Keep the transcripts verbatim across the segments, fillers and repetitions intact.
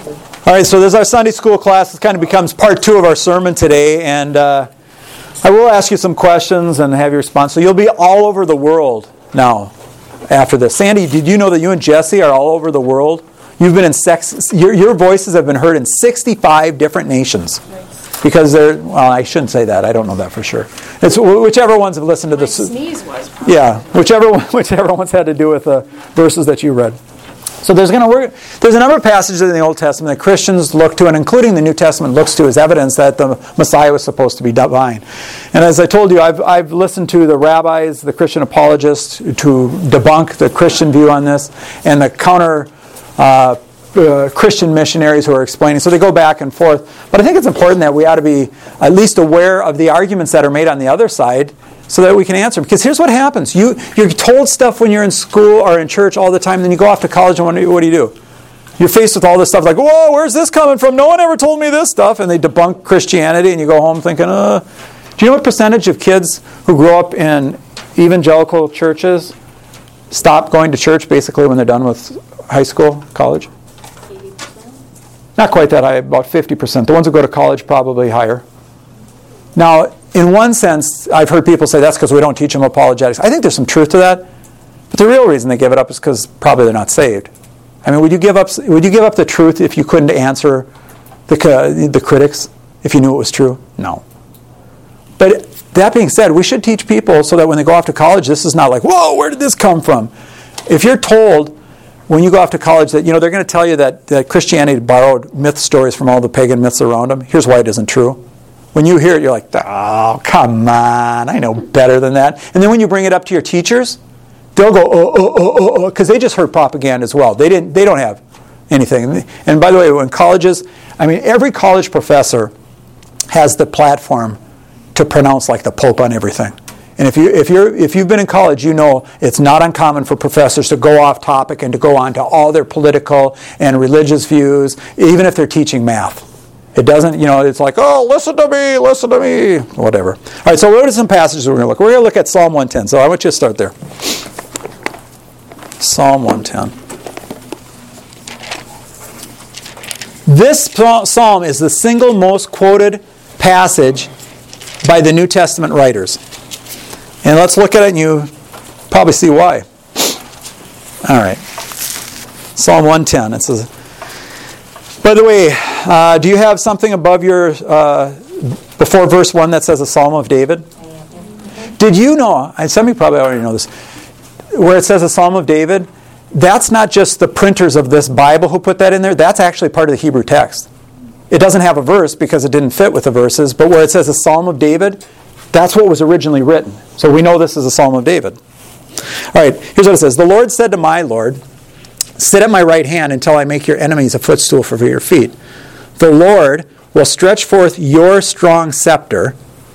All right, so this is our Sunday school class. This kind of becomes part two of our sermon today, and uh, I will ask you some questions and have your response. So you'll be all over the world now after this. Sandy, did you know that you and Jesse are all over the world? You've been in sex. Your, your voices have been heard in sixty-five different nations. Because they're, well, I shouldn't say that. I don't know that for sure. It's whichever ones have listened to My this. sneeze was probably. Yeah, whichever one, whichever ones had to do with the verses that you read. So there's going to work. There's a number of passages in the Old Testament that Christians look to, and including the New Testament looks to as evidence that the Messiah was supposed to be divine. And as I told you, I've I've listened to the rabbis, the Christian apologists, to debunk the Christian view on this, and the counter uh, uh, Christian missionaries who are explaining. So they go back and forth. But I think it's important that we ought to be at least aware of the arguments that are made on the other side, so that we can answer them. Because here's what happens. You, you're told stuff when you're in school or in church all the time, then you go off to college and what do you, what do, you do? You're faced with all this stuff like, whoa, where's this coming from? No one ever told me this stuff. And they debunk Christianity and you go home thinking, uh. Do you know what percentage of kids who grow up in evangelical churches stop going to church basically when they're done with high school, college? eighty percent? Not quite that high, about fifty percent. The ones who go to college probably higher. Now, in one sense, I've heard people say that's because we don't teach them apologetics. I think there's some truth to that. But the real reason they give it up is because probably they're not saved. I mean, would you give up would you give up the truth if you couldn't answer the, the critics, if you knew it was true? No. But that being said, we should teach people so that when they go off to college, this is not like, whoa, where did this come from? If you're told when you go off to college that, you know, they're going to tell you that, that Christianity borrowed myth stories from all the pagan myths around them, here's why it isn't true. When you hear it, you're like, oh, come on, I know better than that. And then when you bring it up to your teachers, they'll go, oh, oh, oh, oh, oh, because they just heard propaganda as well. They didn't. They don't have anything. And by the way, in colleges, I mean, every college professor has the platform to pronounce like the Pope on everything. And if you if you're if you've been in college, you know it's not uncommon for professors to go off topic and to go on to all their political and religious views, even if they're teaching math. It doesn't, you know, it's like, oh, listen to me, listen to me, whatever. All right, so what are some passages we're going to look? We're going to look at Psalm one ten. So I want you to start there. Psalm one ten. This psalm is the single most quoted passage by the New Testament writers. And let's look at it and you probably see why. All right. Psalm one ten. It says, by the way, uh, do you have something above your, uh, before verse one that says a Psalm of David? Did you know, some of you probably already know this, where it says a Psalm of David, that's not just the printers of this Bible who put that in there, that's actually part of the Hebrew text. It doesn't have a verse because it didn't fit with the verses, but where it says a Psalm of David, that's what was originally written. So we know this is a Psalm of David. All right, here's what it says. The Lord said to my Lord, sit at my right hand until I make your enemies a footstool for your feet. The Lord will stretch forth your strong scepter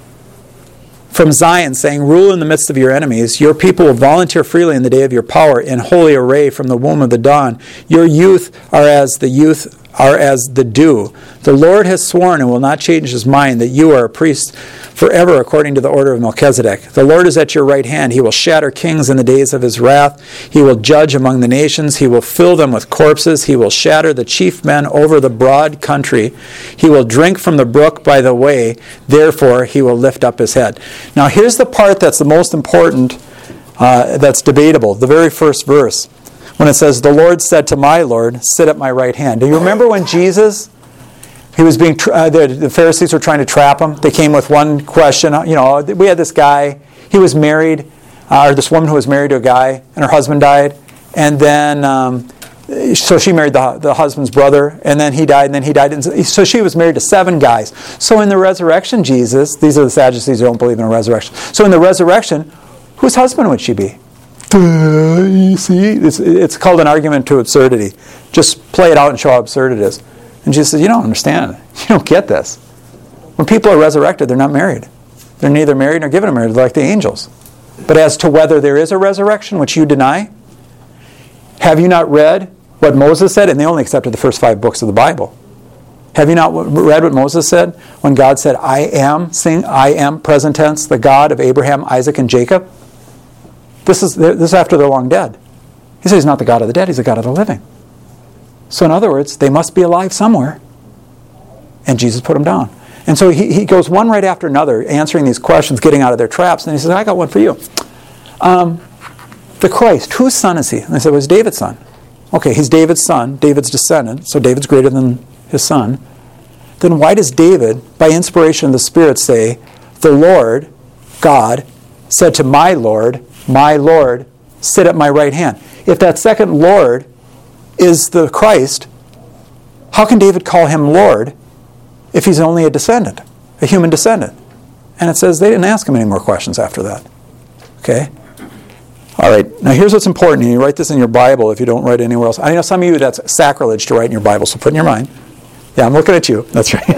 from Zion, saying, rule in the midst of your enemies. Your people will volunteer freely in the day of your power, in holy array from the womb of the dawn. Your youth are as the youth are as the dew. The Lord has sworn and will not change his mind that you are a priest forever according to the order of Melchizedek. The Lord is at your right hand. He will shatter kings in the days of his wrath. He will judge among the nations. He will fill them with corpses. He will shatter the chief men over the broad country. He will drink from the brook by the way. Therefore, he will lift up his head. Now, here's the part that's the most important, uh, that's debatable. The very first verse. When it says, the Lord said to my Lord, sit at my right hand. Do you remember when Jesus, he was being, uh, the, the Pharisees were trying to trap him? They came with one question. You know, we had this guy, he was married, uh, or this woman who was married to a guy, and her husband died. And then, um, so she married the, the husband's brother, and then he died, and then he died. And so she was married to seven guys. So in the resurrection, Jesus, these are the Sadducees who don't believe in a resurrection. So in the resurrection, whose husband would she be? Uh, you see, it's, it's called an argument to absurdity. Just play it out and show how absurd it is. And Jesus says, you don't understand. You don't get this. When people are resurrected, they're not married. They're neither married nor given a marriage. They're like the angels. But as to whether there is a resurrection, which you deny, have you not read what Moses said? And they only accepted the first five books of the Bible. Have you not read what Moses said when God said, I am, sing, I am, present tense, the God of Abraham, Isaac, and Jacob? This is this is after they're long dead. He says he's not the God of the dead, he's the God of the living. So in other words, they must be alive somewhere. And Jesus put them down. And so he, he goes one right after another, answering these questions, getting out of their traps. And he says, I got one for you. Um, the Christ, whose son is he? And they said, well, he's David's son. Okay, he's David's son, David's descendant, so David's greater than his son. Then why does David, by inspiration of the Spirit, say, the Lord, God, said to my Lord, my Lord, sit at my right hand? If that second Lord is the Christ, how can David call him Lord if he's only a descendant, a human descendant? And it says they didn't ask him any more questions after that. Okay? All right, now here's what's important. You write this in your Bible if you don't write anywhere else. I know some of you that's sacrilege to write in your Bible, so put in your mind. Yeah, I'm looking at you. That's right.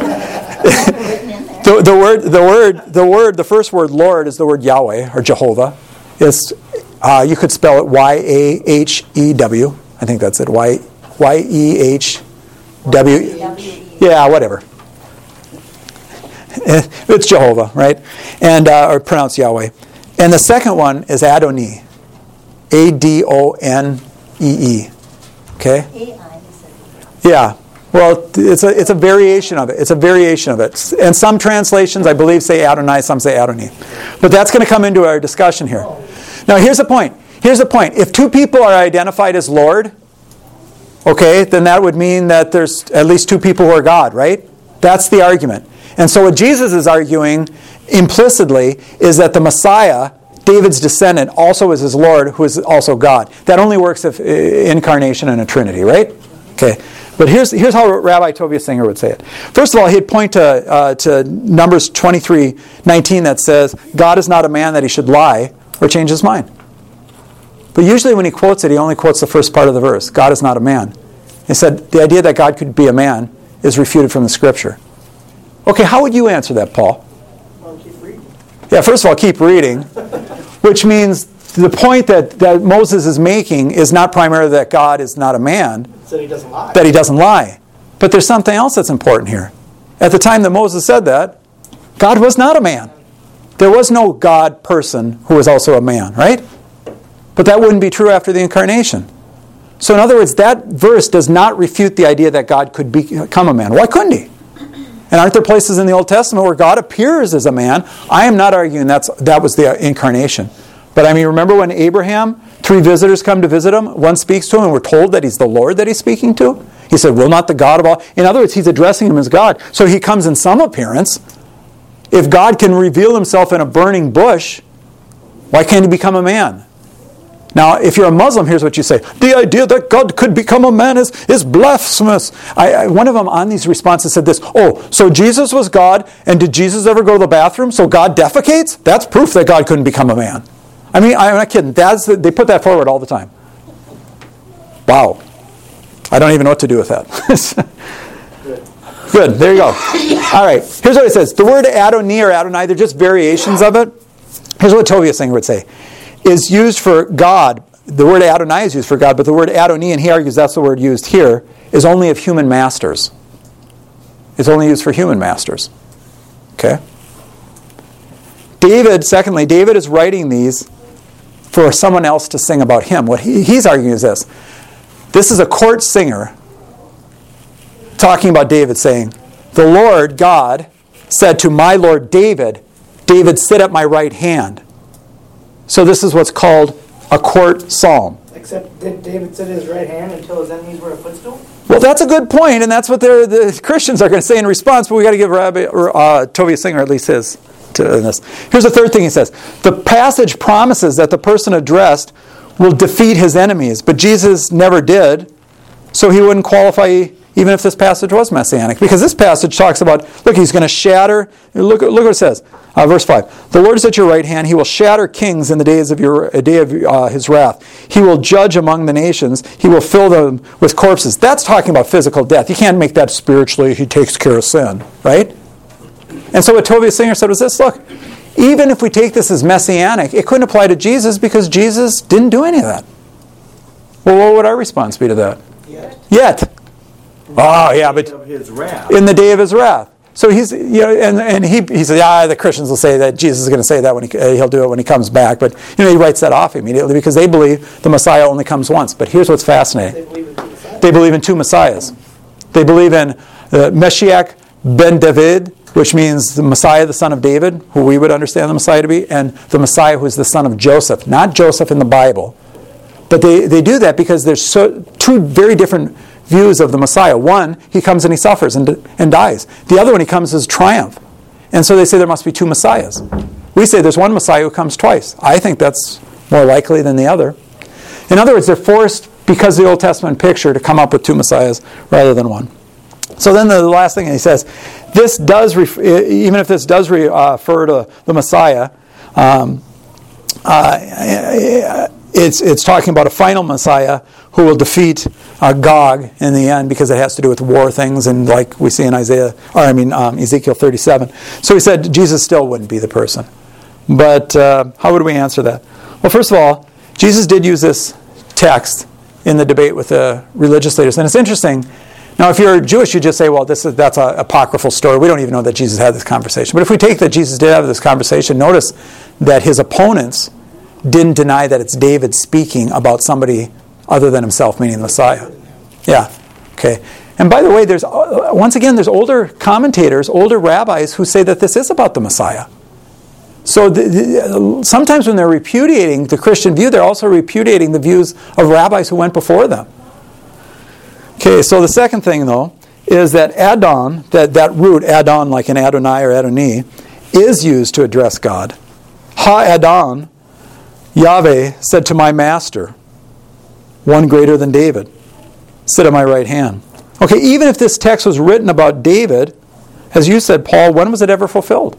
the, the word, the word, the word, the first word, Lord, is the word Yahweh or Jehovah. It's uh, you could spell it Y A H E W. I think that's it. Y Y E H W. Yeah, whatever. It's Jehovah, right? And uh, or pronounced Yahweh. And the second one is Adoni, A D O N E E. Okay? Yeah. Well, it's a it's a variation of it. It's a variation of it. And some translations, I believe, say Adonai, some say Adoni. But that's going to come into our discussion here. Now, here's the point. Here's the point. If two people are identified as Lord, okay, then that would mean that there's at least two people who are God, right? That's the argument. And so what Jesus is arguing implicitly is that the Messiah, David's descendant, also is his Lord, who is also God. That only works if uh, incarnation and a Trinity, right? Okay. But here's here's how Rabbi Tovia Singer would say it. First of all, he'd point to uh, to Numbers twenty-three nineteen that says, God is not a man that he should lie or change his mind. But usually when he quotes it, he only quotes the first part of the verse. God is not a man. He said the idea that God could be a man is refuted from the Scripture. Okay, how would you answer that, Paul? Well, keep reading. Yeah, first of all, keep reading, which means the point that, that Moses is making is not primarily that God is not a man, So he doesn't lie. that he doesn't lie. But there's something else that's important here. At the time that Moses said that, God was not a man. There was no God person who was also a man, right? But that wouldn't be true after the incarnation. So in other words, that verse does not refute the idea that God could become a man. Why couldn't he? And aren't there places in the Old Testament where God appears as a man? I am not arguing that's, that was the incarnation. But I mean, remember when Abraham, three visitors come to visit him, one speaks to him, and we're told that he's the Lord that he's speaking to? He said, will not the God of all... In other words, he's addressing him as God. So he comes in some appearance. If God can reveal himself in a burning bush, why can't he become a man? Now, if you're a Muslim, here's what you say. The idea that God could become a man is, is blasphemous. I, I, one of them on these responses said this, oh, so Jesus was God, and did Jesus ever go to the bathroom? So God defecates? That's proof that God couldn't become a man. I mean, I'm not kidding. That's the, they put that forward all the time. Wow. I don't even know what to do with that. Good. Good. There you go. All right. Here's what it says. The word Adoni or Adonai, they're just variations of it. Here's what Tovia Singer would say. Is used for God. The word Adonai is used for God, but the word Adoni, and he argues that's the word used here, is only of human masters. It's only used for human masters. Okay? David, secondly, David is writing these for someone else to sing about him. What he, he's arguing is this. This is a court singer talking about David saying, the Lord, God, said to my Lord David, David, sit at my right hand. So this is what's called a court psalm. Except did David sit at his right hand until his enemies were a footstool? Well, that's a good point, and that's what the Christians are going to say in response, but we've got to give Rabbi uh, Tovia Singer at least his to this. Here's the third thing he says. The passage promises that the person addressed will defeat his enemies, but Jesus never did, so he wouldn't qualify even if this passage was messianic. Because this passage talks about, look, he's going to shatter. Look, look what it says. Uh, verse five. The Lord is at your right hand. He will shatter kings in the days of your a day of uh, his wrath. He will judge among the nations. He will fill them with corpses. That's talking about physical death. You can't make that spiritually. He takes care of sin. Right? And so what Tovia Singer said was this. Look, even if we take this as messianic, it couldn't apply to Jesus because Jesus didn't do any of that. Well, what would our response be to that? Yet. Yet. Oh, yeah, but Of his wrath. in the day of his wrath. So he's, you know, and, and he he said, yeah, the Christians will say that Jesus is going to say that when he, uh, he'll do it when he comes back. But, you know, he writes that off immediately because they believe the Messiah only comes once. But here's what's fascinating. They believe in the Messiah. they believe in two Messiahs. They believe in uh, Mashiach ben David, which means the Messiah, the son of David, who we would understand the Messiah to be, and the Messiah who is the son of Joseph, not Joseph in the Bible. But they, they do that because there's so, two very different views of the Messiah. One, he comes and he suffers and, and dies. The other one, he comes as triumph. And so they say there must be two Messiahs. We say there's one Messiah who comes twice. I think that's more likely than the other. In other words, they're forced, because of the Old Testament picture, to come up with two Messiahs rather than one. So then the last thing he says, this does, ref- even if this does re- uh, refer to the Messiah, um, uh, it's it's talking about a final Messiah who will defeat uh, Gog in the end, because it has to do with war things, and like we see in Isaiah, or I mean um, Ezekiel thirty-seven. So he said Jesus still wouldn't be the person. But uh, how would we answer that? Well, first of all, Jesus did use this text in the debate with the religious leaders, and it's interesting. Now, if you're Jewish, you just say, well, this is that's an apocryphal story. We don't even know that Jesus had this conversation. But if we take that Jesus did have this conversation, notice that his opponents didn't deny that it's David speaking about somebody other than himself, meaning the Messiah. Yeah, okay. And by the way, there's once again, there's older commentators, older rabbis who say that this is about the Messiah. So the, the, sometimes when they're repudiating the Christian view, they're also repudiating the views of rabbis who went before them. Okay, so the second thing, though, is that Adon, that, that root, Adon, like in Adonai or Adoni, is used to address God. Ha-Adon, Yahweh said to my master, one greater than David, sit at my right hand. Okay, even if this text was written about David, as you said, Paul, when was it ever fulfilled?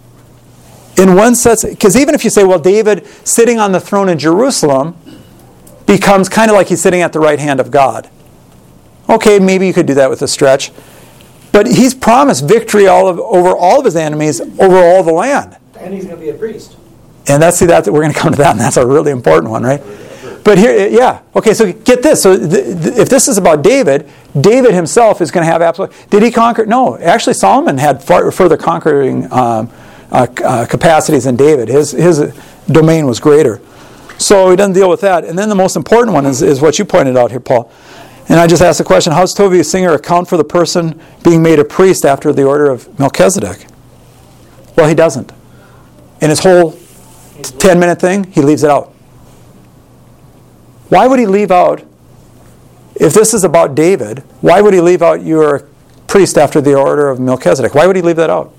In one sense, because even if you say, well, David sitting on the throne in Jerusalem becomes kind of like he's sitting at the right hand of God. Okay, maybe you could do that with a stretch. But he's promised victory all of, over all of his enemies, over all the land. And he's going to be a priest. And that's see that we're going to come to that, and that's a really important one, right? But here, yeah, okay. So get this. So th- th- if this is about David, David himself is going to have absolute. Did he conquer? No, actually, Solomon had far, further conquering um, uh, uh, capacities than David. His his domain was greater. So he doesn't deal with that. And then the most important one is, is what you pointed out here, Paul. And I just asked the question: how does Tovia Singer account for the person being made a priest after the order of Melchizedek? Well, he doesn't. In his whole ten-minute thing, he leaves it out. Why would he leave out, if this is about David, why would he leave out you're a priest after the order of Melchizedek? Why would he leave that out?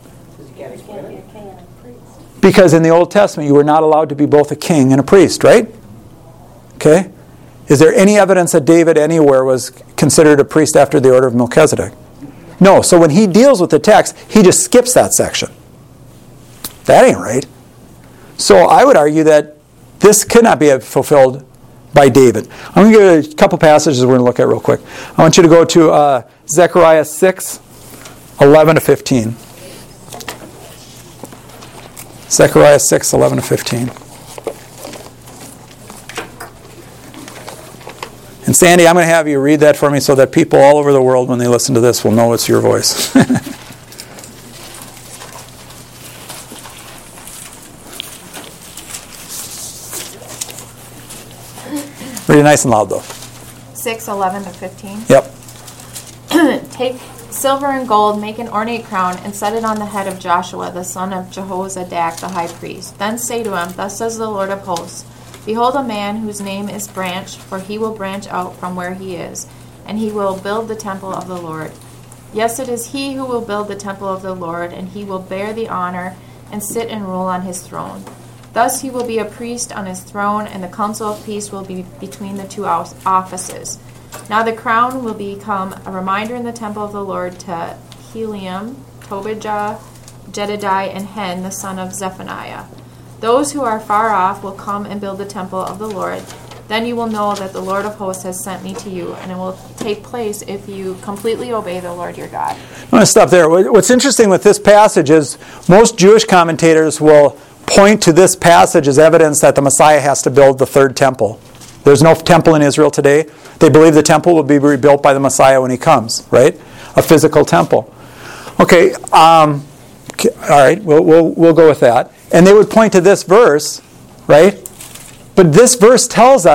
Because in the Old Testament, you were not allowed to be both a king and a priest, right? Okay? Is there any evidence that David anywhere was considered a priest after the order of Melchizedek? No. So when he deals with the text, he just skips that section. That ain't right. So I would argue that this could not be fulfilled by David. I'm going to give you a couple passages we're going to look at real quick. I want you to go to uh, Zechariah six, eleven to fifteen. Zechariah six, eleven to fifteen. And Sandy, I'm going to have you read that for me so that people all over the world, when they listen to this, will know it's your voice. Read it nice and loud, though. six, eleven to fifteen. Yep. Take silver and gold, make an ornate crown, and set it on the head of Joshua, the son of Jehozadak, the high priest. Then say to him, thus says the Lord of hosts, behold a man whose name is Branch, for he will branch out from where he is, and he will build the temple of the Lord. Yes, it is he who will build the temple of the Lord, and he will bear the honor and sit and rule on his throne. Thus he will be a priest on his throne, and the council of peace will be between the two offices. Now the crown will become a reminder in the temple of the Lord to Helium, Tobijah, Jedidiah, and Hen, the son of Zephaniah. Those who are far off will come and build the temple of the Lord. Then you will know that the Lord of hosts has sent me to you, and it will take place if you completely obey the Lord your God. I'm going to stop there. What's interesting with this passage is most Jewish commentators will point to this passage as evidence that the Messiah has to build the third temple. There's no temple in Israel today. They believe the temple will be rebuilt by the Messiah when he comes, right? A physical temple. Okay, um, all right, we'll, we'll, we'll go with that. And they would point to this verse, right? But this verse tells us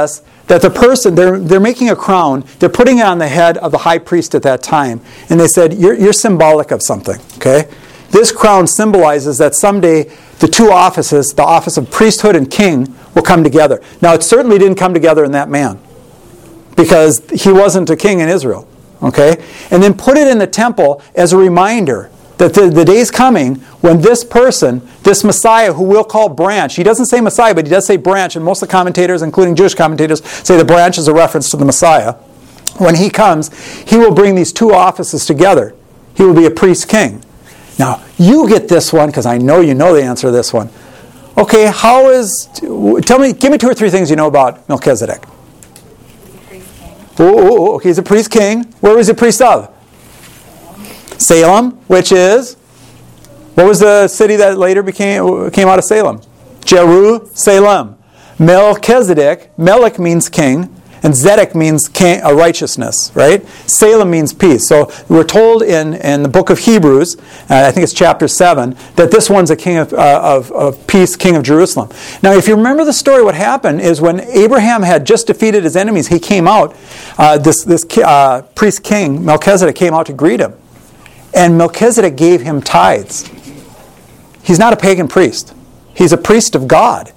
that the person, they're, they're making a crown, they're putting it on the head of the high priest at that time, and they said, you're, you're symbolic of something, okay? This crown symbolizes that someday the two offices, the office of priesthood and king, will come together. Now, it certainly didn't come together in that man, because he wasn't a king in Israel, okay? And then put it in the temple as a reminder that the, the day's coming when this person, this Messiah, who we'll call branch, he doesn't say Messiah, but he does say branch, and most of the commentators, including Jewish commentators, say the branch is a reference to the Messiah. When he comes, he will bring these two offices together. He will be a priest-king. Now, you get this one, because I know you know the answer to this one. Okay, how is, tell me, give me two or three things you know about Melchizedek. Priest-king. Oh, oh, oh, okay, he's a priest-king. Where was he a priest of? Salem, which is, what was the city that later became came out of Salem? Jerusalem. Melchizedek, Melech means king, and Zedek means king, uh, righteousness, right? Salem means peace. So we're told in, in the book of Hebrews, uh, I think it's chapter seven, that this one's a king of, uh, of, of peace, king of Jerusalem. Now, if you remember the story, what happened is when Abraham had just defeated his enemies, he came out, uh, this, this uh, priest king, Melchizedek, came out to greet him. And Melchizedek gave him tithes. He's not a pagan priest. He's a priest of God.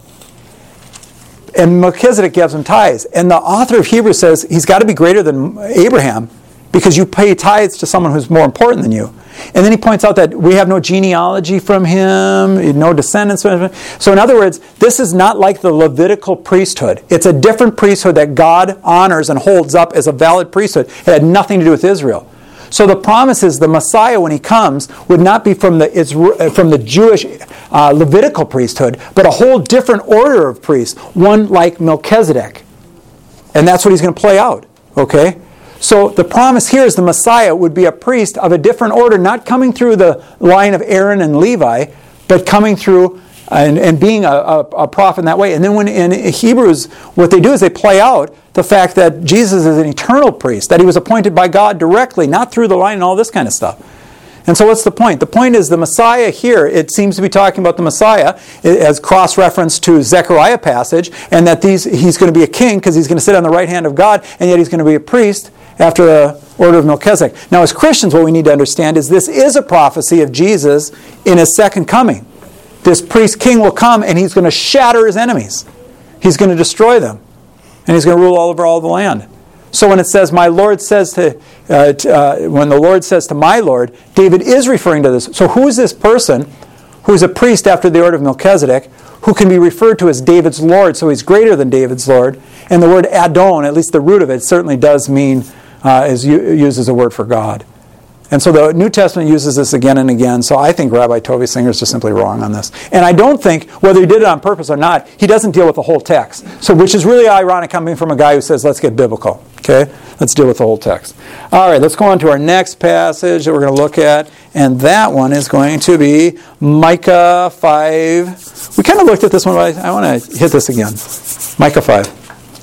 And Melchizedek gives him tithes. And the author of Hebrews says he's got to be greater than Abraham because you pay tithes to someone who's more important than you. And then he points out that we have no genealogy from him, no descendants from him. So in other words, this is not like the Levitical priesthood. It's a different priesthood that God honors and holds up as a valid priesthood. It had nothing to do with Israel. So the promise is the Messiah, when he comes, would not be from the Israel, from the Jewish uh, Levitical priesthood, but a whole different order of priests, one like Melchizedek. And that's what he's going to play out. Okay? So the promise here is the Messiah would be a priest of a different order, not coming through the line of Aaron and Levi, but coming through and, and being a, a, a prophet in that way. And then when in Hebrews, what they do is they play out the fact that Jesus is an eternal priest, that he was appointed by God directly, not through the line and all this kind of stuff. And so what's the point? The point is the Messiah here, it seems to be talking about the Messiah as cross-reference to Zechariah passage, and that these he's going to be a king because he's going to sit on the right hand of God, and yet he's going to be a priest after the order of Melchizedek. Now as Christians, what we need to understand is this is a prophecy of Jesus in his second coming. This priest king will come and he's going to shatter his enemies. He's going to destroy them. And he's going to rule all over all the land. So when it says, my Lord says to, uh, to uh, when the Lord says to my Lord, David is referring to this. So who is this person who's a priest after the order of Melchizedek, who can be referred to as David's Lord, so he's greater than David's Lord? And the word Adon, at least the root of it, certainly does mean, uh, is used as a word for God. And so the New Testament uses this again and again, so I think Rabbi Tovia Singer is just simply wrong on this. And I don't think, whether he did it on purpose or not, he doesn't deal with the whole text. So, which is really ironic coming from a guy who says, let's get biblical. Okay? Let's deal with the whole text. All right, let's go on to our next passage that we're going to look at, and that one is going to be Micah five. We kind of looked at this one, but I, I want to hit this again. Micah five.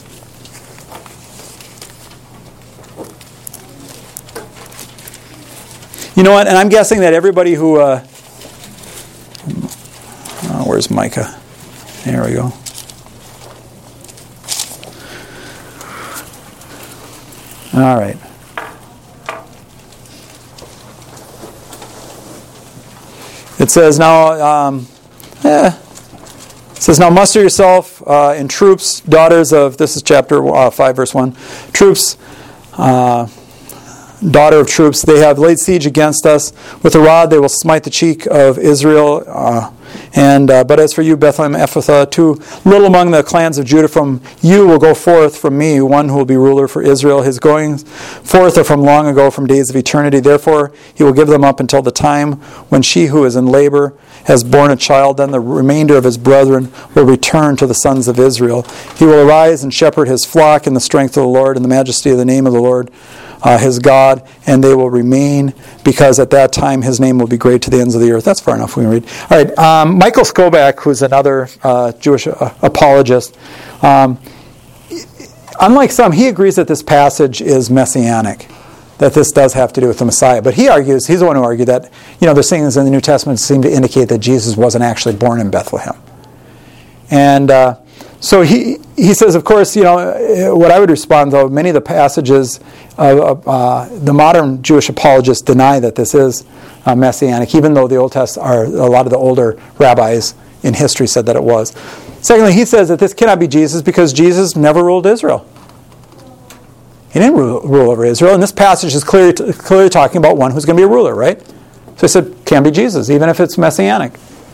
You know what? And I'm guessing that everybody who... Uh, oh, where's Micah? There we go. All right. It says now... Um, eh, it says, now muster yourself uh, in troops, daughters of... This is chapter uh, five, verse one. Troops... Uh, daughter of troops, they have laid siege against us. With a rod they will smite the cheek of Israel. Uh, and uh, But as for you, Bethlehem Ephrathah, too little among the clans of Judah, from you will go forth from me one who will be ruler for Israel. His goings forth are from long ago, from days of eternity. Therefore he will give them up until the time when she who is in labor has borne a child. Then the remainder of his brethren will return to the sons of Israel. He will arise and shepherd his flock in the strength of the Lord, in the majesty of the name of the Lord, Uh, his God, and they will remain, because at that time his name will be great to the ends of the earth. That's far enough we can read. All right, um, Michael Skobac, who's another uh, Jewish uh, apologist, um, unlike some, he agrees that this passage is messianic, that this does have to do with the Messiah. But he argues, he's the one who argued that, you know, there's things in the New Testament that seem to indicate that Jesus wasn't actually born in Bethlehem. And uh, So he he says, of course, you know, what I would respond, though, many of the passages, of uh, the modern Jewish apologists deny that this is uh, messianic, even though the Old Testament, or a lot of the older rabbis in history said that it was. Secondly, he says that this cannot be Jesus because Jesus never ruled Israel. He didn't rule, rule over Israel, and this passage is clearly, clearly talking about one who's going to be a ruler, right? So he said, can't be Jesus, even if it's messianic.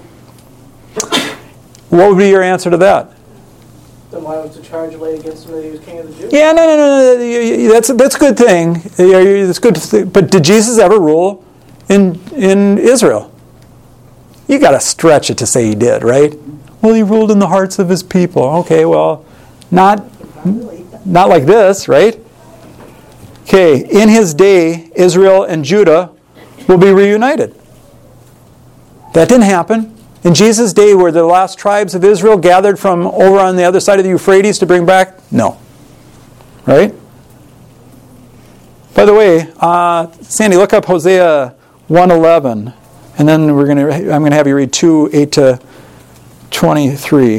What would be your answer to that? Then why was the charge laid against him that he was king of the Jews? Yeah, no, no, no, no. That's that's a good thing. That's good. To but did Jesus ever rule in in Israel? You got to stretch it to say he did, right? Well, he ruled in the hearts of his people. Okay, well, not not like this, right? Okay, in his day, Israel and Judah will be reunited. That didn't happen. In Jesus' day, were the last tribes of Israel gathered from over on the other side of the Euphrates to bring back? No. Right? By the way, uh, Sandy, look up Hosea one eleven, and then we're going to. I'm going to have you read two eight to twenty-three,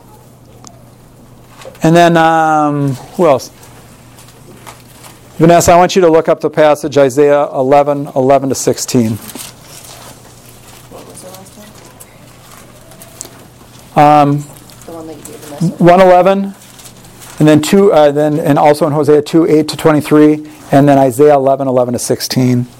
and then um, who else? Vanessa, I want you to look up the passage Isaiah eleven eleven to sixteen. Um, The one that you gave the message. one eleven, and then two, uh, then and also in Hosea two eight to twenty-three, and then Isaiah eleven eleven to sixteen.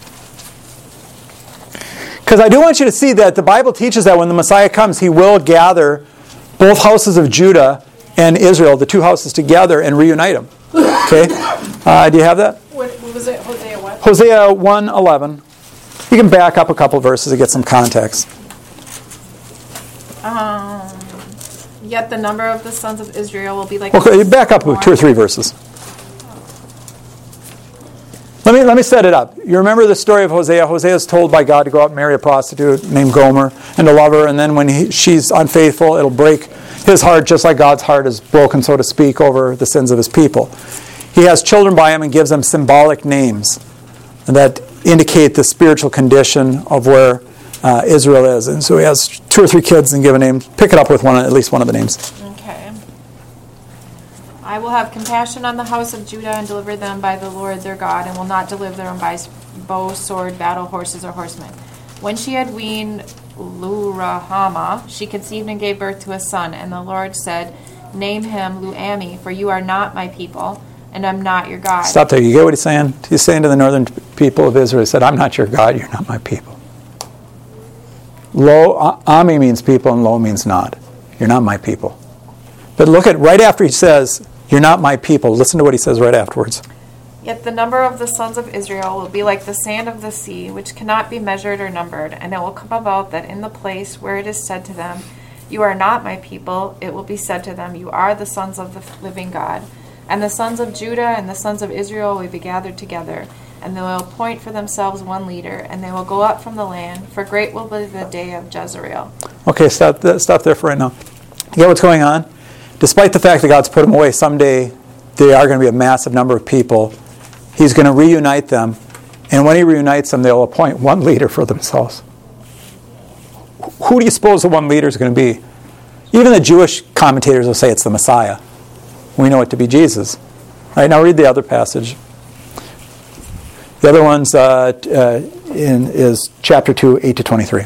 Because I do want you to see that the Bible teaches that when the Messiah comes, he will gather both houses of Judah and Israel, the two houses together, and reunite them. Okay, uh, do you have that? What, what was it? Hosea what? Hosea one eleven. You can back up a couple verses to get some context. Um, yet the number of the sons of Israel will be like... Okay, back up two or three verses. Let me let me set it up. You remember the story of Hosea? Hosea is told by God to go out and marry a prostitute named Gomer and to love her, and then when he, she's unfaithful, it'll break his heart just like God's heart is broken, so to speak, over the sins of his people. He has children by him and gives them symbolic names that indicate the spiritual condition of where uh, Israel is. And so he has two or three kids and give a name. Pick it up with one, at least one of the names. Okay. I will have compassion on the house of Judah and deliver them by the Lord their God, and will not deliver them by bow, sword, battle, horses, or horsemen. When she had weaned Lurahama, she conceived and gave birth to a son, and the Lord said, name him Luami, for you are not my people, and I'm not your God. Stop there. You get what he's saying? He's saying to the northern people of Israel, he said, I'm not your God, you're not my people. Lo, Ami means people, and Lo means not. You're not my people. But look at, right after he says, you're not my people, listen to what he says right afterwards. Yet the number of the sons of Israel will be like the sand of the sea, which cannot be measured or numbered. And it will come about that in the place where it is said to them, you are not my people, it will be said to them, you are the sons of the living God. And the sons of Judah and the sons of Israel will be gathered together, and they will appoint for themselves one leader, and they will go up from the land, for great will be the day of Jezreel. Okay, stop, stop there for right now. You get what's going on? Despite the fact that God's put them away, someday they are going to be a massive number of people. He's going to reunite them, and when he reunites them, they'll appoint one leader for themselves. Who do you suppose the one leader is going to be? Even the Jewish commentators will say it's the Messiah. We know it to be Jesus. All right, now read the other passage. The other one's uh, uh, in is chapter two, eight to twenty-three.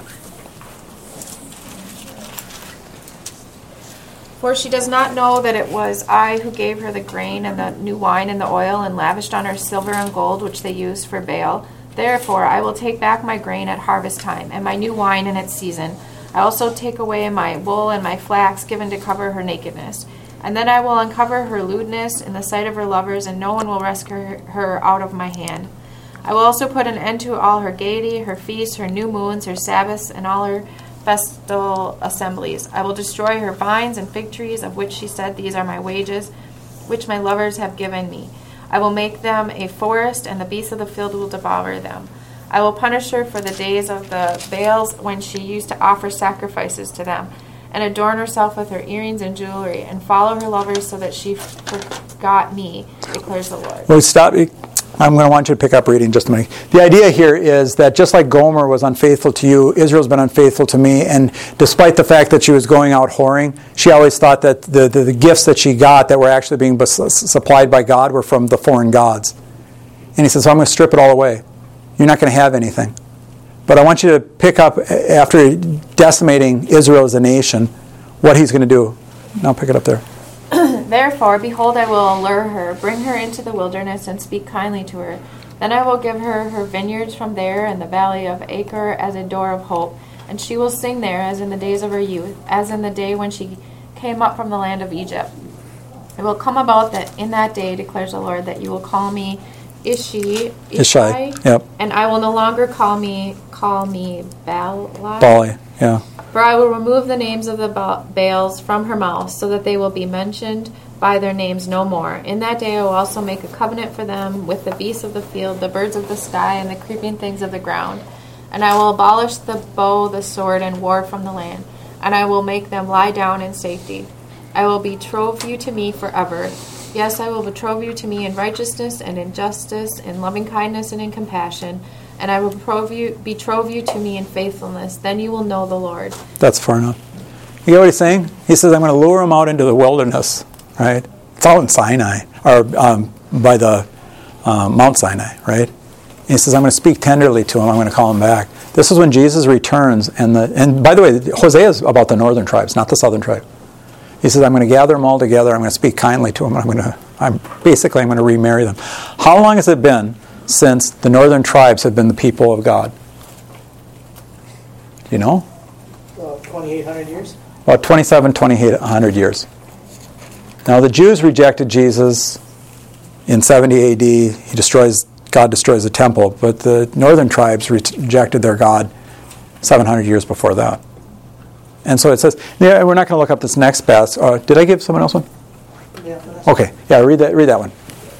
For she does not know that it was I who gave her the grain and the new wine and the oil, and lavished on her silver and gold, which they used for Baal. Therefore I will take back my grain at harvest time, and my new wine in its season. I also take away my wool and my flax given to cover her nakedness. And then I will uncover her lewdness in the sight of her lovers, and no one will rescue her out of my hand. I will also put an end to all her gaiety, her feasts, her new moons, her Sabbaths, and all her festal assemblies. I will destroy her vines and fig trees, of which she said, these are my wages, which my lovers have given me. I will make them a forest, and the beasts of the field will devour them. I will punish her for the days of the Baals, when she used to offer sacrifices to them, and adorn herself with her earrings and jewelry, and follow her lovers, so that she forgot me, declares the Lord. Well, stop. I'm going to want you to pick up reading just a minute. The idea here is that just like Gomer was unfaithful to you, Israel's been unfaithful to me, and despite the fact that she was going out whoring, she always thought that the, the, the gifts that she got that were actually being supplied by God were from the foreign gods. And he says, so I'm going to strip it all away. You're not going to have anything. But I want you to pick up, after decimating Israel as a nation, what he's going to do. Now pick it up there. Therefore, behold, I will allure her, bring her into the wilderness, and speak kindly to her. Then I will give her her vineyards from there, and the valley of Achor as a door of hope. And she will sing there as in the days of her youth, as in the day when she came up from the land of Egypt. It will come about that in that day, declares the Lord, that you will call me Ishi, Ishai, yep. And I will no longer call me call me Baali. Baali, yeah. For I will remove the names of the ba- Baals from her mouth, so that they will be mentioned by their names no more. In that day I will also make a covenant for them with the beasts of the field, the birds of the sky, and the creeping things of the ground. And I will abolish the bow, the sword, and war from the land. And I will make them lie down in safety. I will betroth you to me forever. Yes, I will betroth you to me in righteousness and in justice, in loving kindness and in compassion. And I will betroth you, betroth you to me in faithfulness. Then you will know the Lord. That's far enough. You get what he's saying? He says, I'm going to lure them out into the wilderness, right? It's all in Sinai, or um, by the uh, Mount Sinai, right? And he says, I'm going to speak tenderly to them. I'm going to call them back. This is when Jesus returns. And the and by the way, Hosea is about the northern tribes, not the southern tribe. He says, I'm going to gather them all together. I'm going to speak kindly to them. I'm going to, I'm basically, I'm going to remarry them. How long has it been since the northern tribes have been the people of God? Do you know? Well, twenty-eight hundred years? About twenty-seven, twenty-eight hundred years. Now the Jews rejected Jesus in seventy A D. He destroys, God destroys the temple, but the northern tribes rejected their God seven hundred years before that. And so it says, yeah, we're not going to look up this next passage. Uh, did I give someone else one? Yeah. Okay, yeah, read that. Read that one.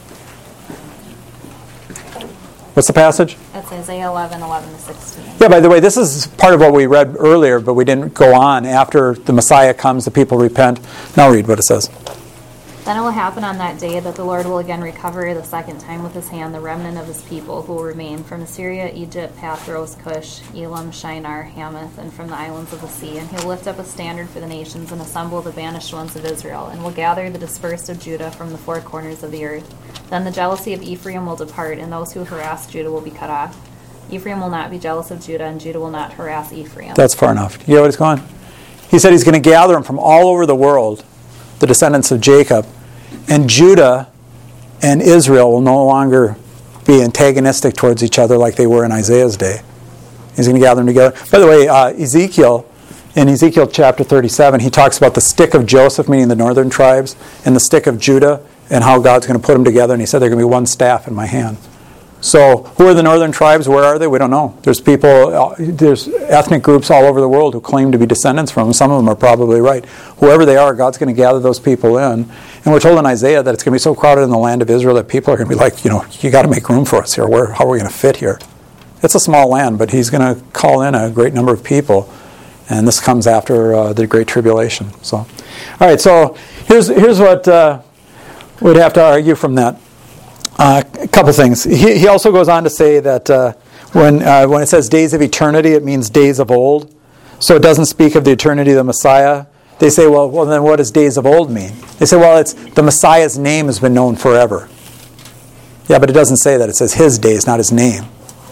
What's the passage? That's Isaiah eleven, eleven to sixteen. Yeah, by the way, this is part of what we read earlier, but we didn't go on. After the Messiah comes, the people repent. Now read what it says. Then it will happen on that day that the Lord will again recover the second time with his hand the remnant of his people who will remain from Assyria, Egypt, Pathros, Cush, Elam, Shinar, Hamath, and from the islands of the sea. And he will lift up a standard for the nations and assemble the banished ones of Israel, and will gather the dispersed of Judah from the four corners of the earth. Then the jealousy of Ephraim will depart, and those who harass Judah will be cut off. Ephraim will not be jealous of Judah, and Judah will not harass Ephraim. That's far enough. You get what he's going? He said he's going to gather them from all over the world, the descendants of Jacob, and Judah and Israel will no longer be antagonistic towards each other like they were in Isaiah's day. He's going to gather them together. By the way, uh, Ezekiel, in Ezekiel chapter thirty-seven, he talks about the stick of Joseph, meaning the northern tribes, and the stick of Judah, and how God's going to put them together. And he said they're going to be one staff in my hand. So, who are the northern tribes? Where are they? We don't know. There's people, there's ethnic groups all over the world who claim to be descendants from them. Some of them are probably right. Whoever they are, God's going to gather those people in. And we're told in Isaiah that it's going to be so crowded in the land of Israel that people are going to be like, you know, you got to make room for us here. Where, how are we going to fit here? It's a small land, but he's going to call in a great number of people. And this comes after uh, the Great Tribulation. So, all right, so here's, here's what uh, we'd have to argue from that. Uh, a couple things. He, he also goes on to say that uh, when uh, when it says days of eternity, it means days of old. So it doesn't speak of the eternity of the Messiah. They say, well, well, then what does days of old mean? They say, well, it's the Messiah's name has been known forever. Yeah, but it doesn't say that. It says his days, not his name.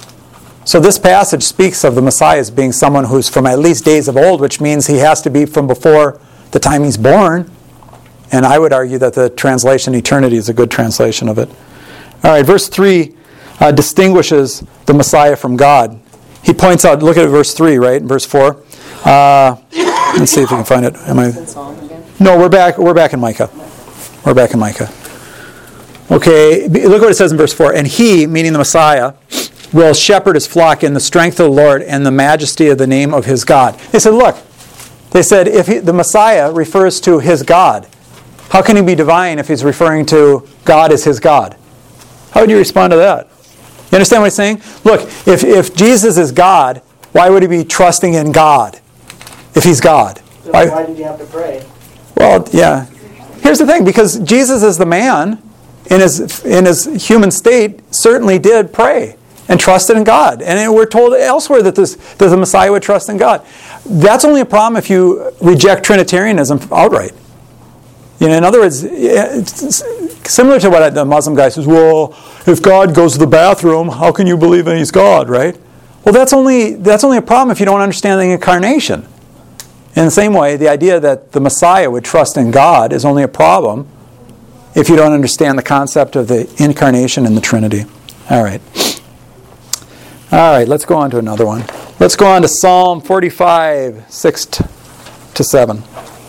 So this passage speaks of the Messiah as being someone who's from at least days of old, which means he has to be from before the time he's born. And I would argue that the translation eternity is a good translation of it. All right, verse three uh, distinguishes the Messiah from God. He points out, look at verse three, right? Verse four. Uh, let's see if we can find it. Am I? No, we're back. We're back in Micah. We're back in Micah. Okay, look what it says in verse four. And he, meaning the Messiah, will shepherd his flock in the strength of the Lord and the majesty of the name of his God. They said, look, they said if he, the Messiah refers to his God, how can he be divine if he's referring to God as his God? How would you respond to that? You understand what he's saying? Look, if, if Jesus is God, why would he be trusting in God if he's God? So why, why did you have to pray? Well, yeah. Here's the thing, because Jesus is the man, in his, in his human state, certainly did pray and trusted in God. And we're told elsewhere that, this, that the Messiah would trust in God. That's only a problem if you reject Trinitarianism outright. You know, in other words, it's similar to what the Muslim guy says, well, if God goes to the bathroom, how can you believe that he's God, right? Well, that's only, that's only a problem if you don't understand the incarnation. In the same way, the idea that the Messiah would trust in God is only a problem if you don't understand the concept of the incarnation and the Trinity. All right. All right, let's go on to another one. Let's go on to Psalm forty-five, six to seven.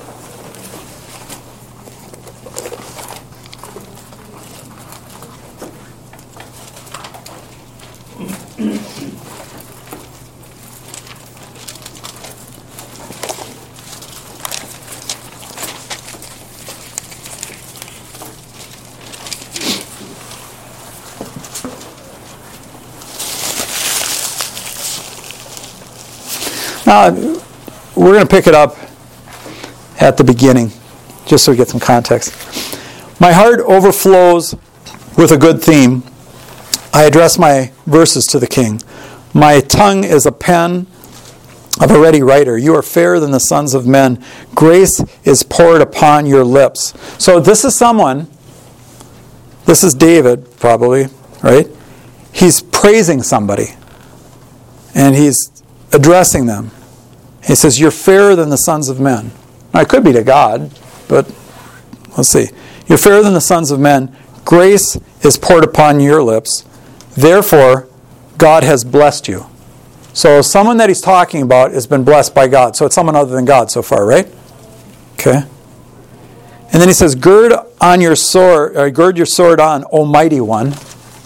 Now, we're going to pick it up at the beginning, just so we get some context. My heart overflows with a good theme. I address my verses to the King. My tongue is a pen of a ready writer. You are fairer than the sons of men. Grace is poured upon your lips. So this is someone, this is David, probably, right? He's praising somebody. And he's addressing them. He says, you're fairer than the sons of men. Now, it could be to God, but let's see. You're fairer than the sons of men. Grace is poured upon your lips. Therefore, God has blessed you. So someone that he's talking about has been blessed by God. So it's someone other than God so far, right? Okay. And then he says, gird on your sword, or gird your sword on, O mighty one,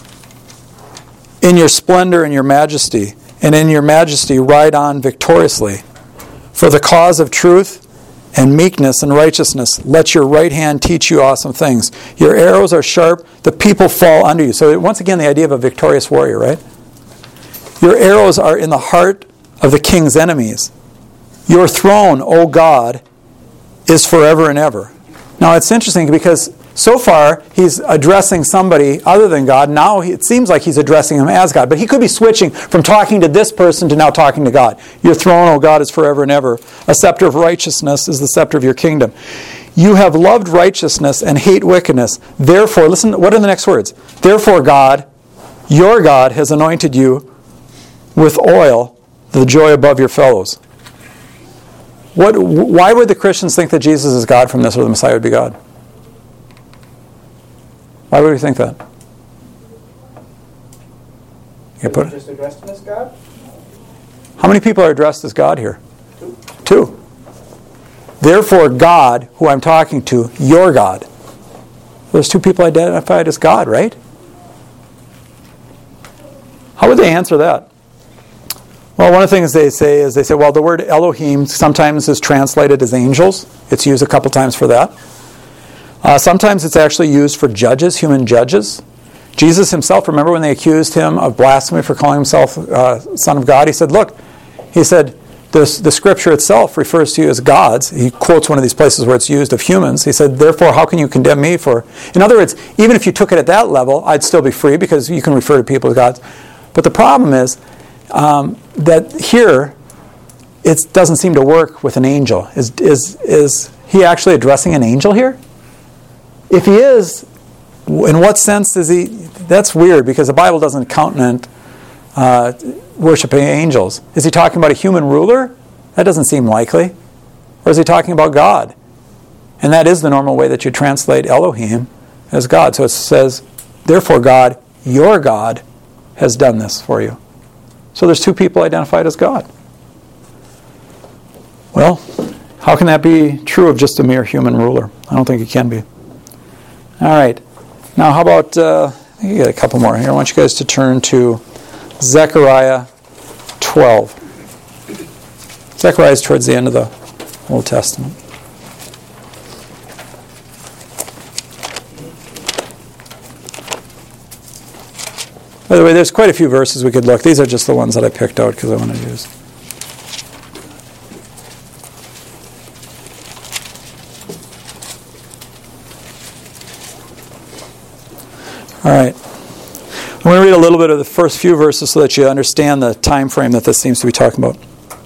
in your splendor and your majesty. And in your majesty ride on victoriously. For the cause of truth and meekness and righteousness, let your right hand teach you awesome things. Your arrows are sharp, the people fall under you. So once again, the idea of a victorious warrior, right? Your arrows are in the heart of the king's enemies. Your throne, O God, is forever and ever. Now it's interesting because so far he's addressing somebody other than God. Now it seems like he's addressing him as God. But he could be switching from talking to this person to now talking to God. Your throne, O God, is forever and ever. A scepter of righteousness is the scepter of your kingdom. You have loved righteousness and hate wickedness. Therefore, listen, what are the next words? Therefore, God, your God, has anointed you with oil, the joy above your fellows. What? Why would the Christians think that Jesus is God from this, or the Messiah would be God? Why would we think that? You put it? Just addressed him as God? How many people are addressed as God here? Two. Two. Therefore, God, who I'm talking to, your God. There's two people identified as God, right? How would they answer that? Well, one of the things they say is they say, well, the word Elohim sometimes is translated as angels. It's used a couple times for that. Uh, sometimes it's actually used for judges, human judges. Jesus himself, remember when they accused him of blasphemy for calling himself uh, Son of God? He said, look, he said, the, the scripture itself refers to you as gods. He quotes one of these places where it's used of humans. He said, therefore, how can you condemn me for... In other words, even if you took it at that level, I'd still be free because you can refer to people as gods. But the problem is um, that here, it doesn't seem to work with an angel. Is, is, is he actually addressing an angel here? If he is, in what sense is he... That's weird because the Bible doesn't countenance uh, worshiping angels. Is he talking about a human ruler? That doesn't seem likely. Or is he talking about God? And that is the normal way that you translate Elohim as God. So it says, therefore God, your God, has done this for you. So there's two people identified as God. Well, how can that be true of just a mere human ruler? I don't think it can be. All right. Now, how about, uh, I think you got a couple more here. I want you guys to turn to Zechariah twelve. Zechariah is towards the end of the Old Testament. By the way, there's quite a few verses we could look. These are just the ones that I picked out because I want to use. All right. I'm going to read a little bit of the first few verses so that you understand the time frame that this seems to be talking about.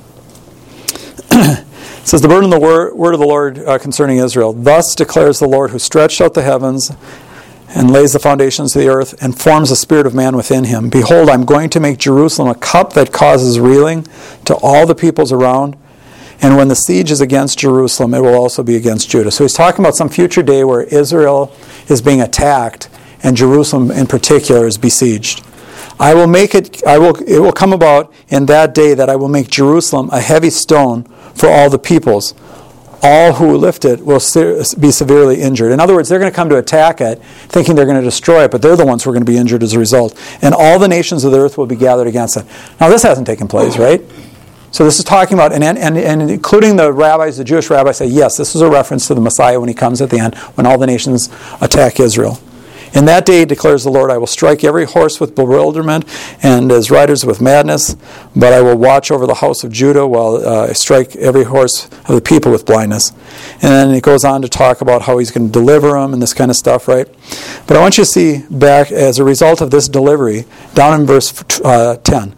It says, the burden of the word, word of the Lord uh, concerning Israel. Thus declares the Lord, who stretched out the heavens and lays the foundations of the earth and forms the spirit of man within him. Behold, I'm going to make Jerusalem a cup that causes reeling to all the peoples around. And when the siege is against Jerusalem, it will also be against Judah. So he's talking about some future day where Israel is being attacked and Jerusalem in particular is besieged. I will make it, I will, it will come about in that day that I will make Jerusalem a heavy stone for all the peoples. All who lift it will be severely injured. In other words, they're going to come to attack it, thinking they're going to destroy it, but they're the ones who are going to be injured as a result. And all the nations of the earth will be gathered against it. Now, this hasn't taken place, right? So this is talking about, and, and, and including the rabbis, the Jewish rabbis say, yes, this is a reference to the Messiah when he comes at the end, when all the nations attack Israel. In that day, declares the Lord, I will strike every horse with bewilderment and his riders with madness, but I will watch over the house of Judah while uh, I strike every horse of the people with blindness. And then it goes on to talk about how he's going to deliver them and this kind of stuff, right? But I want you to see back, as a result of this delivery, down in verse uh, ten,